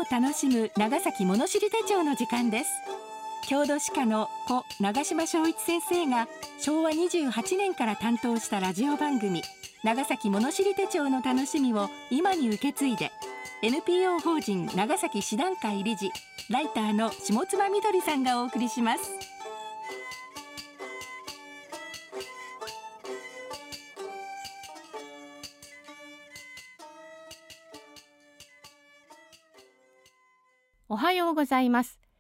を楽しむ長崎物知り手帳の時間です。郷土史家の故長島昭一先生が昭和28年から担当したラジオ番組長崎物知り手帳の楽しみを今に受け継いで、 NPO 法人長崎師団会理事ライターの下妻みどりさんがお送りします。 おはようございます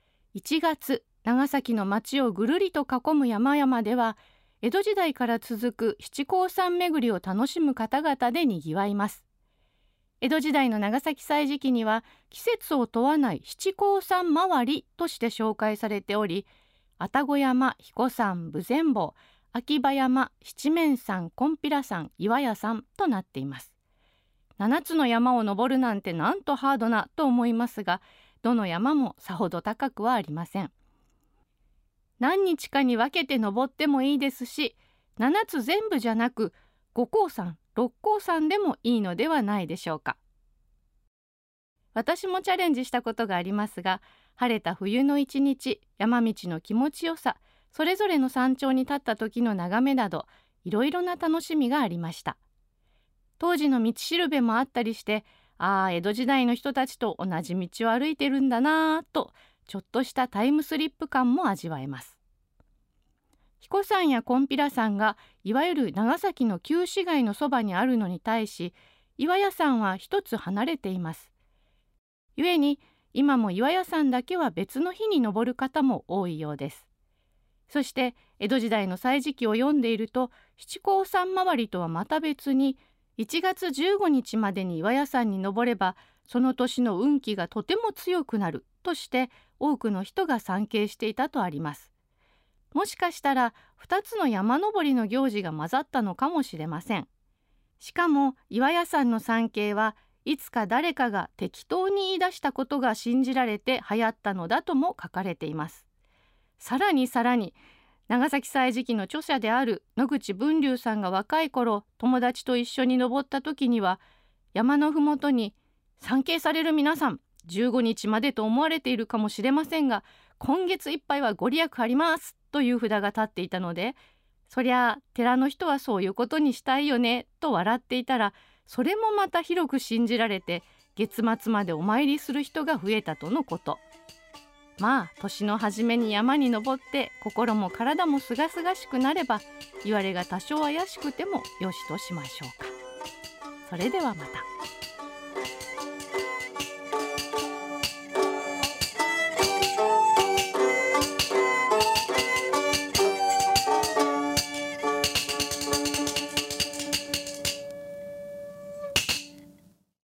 。1月、長崎の町をぐるりと囲む山々では、江戸時代から続く七甲山巡りを楽しむ方々でにぎわいます。江戸時代の長崎祭時期には、季節を問わない七甲山回りとして紹介されており、愛宕山、彦山、豊前坊、秋葉山、七面山、金毘羅山、岩屋山となっています。7つの山を登るなんてなんとハードなと思いますが、どの山もさほど高くはありません。何日かに分けて登ってもいいですし、7つ全部じゃなく5甲山、6甲山でもいいのではないでしょうか。私もチャレンジしたことがありますが、晴れた冬の一日、山道の気持ちよさ、それぞれの山頂に立った時の眺めなど、いろいろな楽しみがありました。当時の道しるべもあったりして、江戸時代の人たちと同じ道を歩いてるんだなぁと、ちょっとしたタイムスリップ感も味わえます。彦山や金毘羅山がいわゆる長崎の旧市街のそばにあるのに対し、岩屋山は一つ離れています。故に今も岩屋山だけは別の日に登る方も多いようです。そして江戸時代の歳時記を読んでいると、七甲山回りとはまた別に1月15日までに岩屋山に登れば、その年の運気がとても強くなるとして多くの人が参詣していたとあります。もしかしたら2つの山登りの行事が混ざったのかもしれません。しかも岩屋山の参詣はいつか誰かが適当に言い出したことが信じられて流行ったのだとも書かれています。さらに長崎祭時記の著者である野口文龍さんが若い頃、友達と一緒に登った時には、山のふもとに参詣される皆さん、15日までと思われているかもしれませんが、今月いっぱいはご利益ありますという札が立っていたので、そりゃ寺の人はそういうことにしたいよねと笑っていたら、それもまた広く信じられて、月末までお参りする人が増えたとのこと。年の初めに山に登って心も体もすがすがしくなれば、言われが多少怪しくてもよしとしましょうか。それではまた。